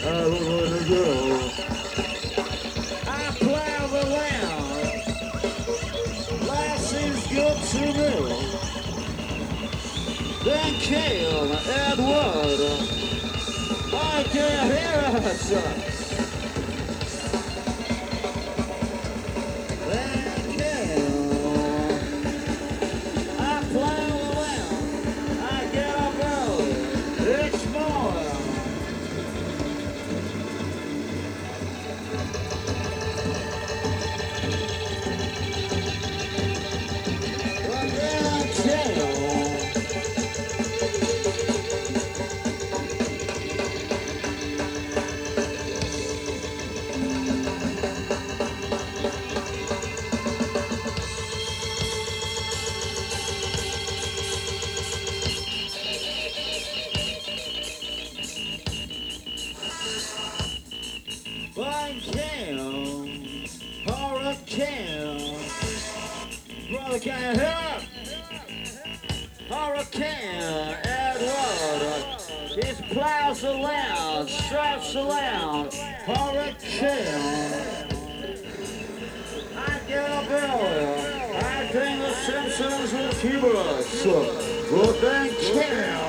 I wanna go. I plow the land. Life seems good to me. Then came Edward. I can hear it. Then came. I plow the land. I get up early. It's morning. But then came. Blind came. Hurricane. Brother, can you hear it? Hurricane, Edward, his plows the land, straps the land, hurricane. I get up early, I think the Simpsons will keep us, but then can.